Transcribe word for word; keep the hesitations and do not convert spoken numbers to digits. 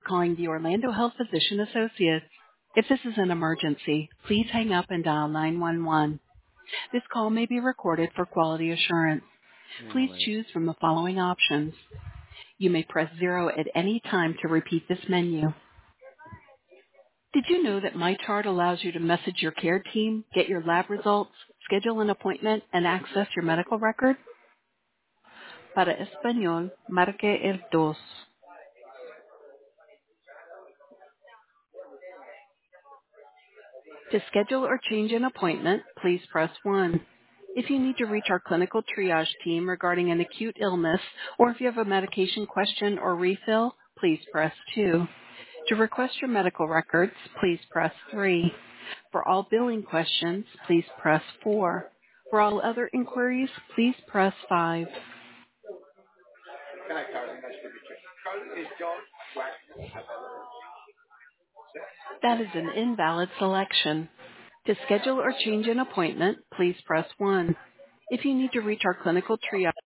calling the Orlando Health Physician Associates. If this is an emergency, please hang up and dial nine one one. This call may be recorded for quality assurance. Please Anyways. choose from the following options. You may press zero at any time to repeat this menu. Did you know that MyChart allows you to message your care team, get your lab results, schedule an appointment, and access your medical record? Para español, marque el dos. To schedule or change an appointment, please press one. If you need to reach our clinical triage team regarding an acute illness, or if you have a medication question or refill, please press two. To request your medical records, please press three. For all billing questions, please press four. For all other inquiries, please press five. That is an invalid selection. To schedule or change an appointment, please press one. If you need to reach our clinical triage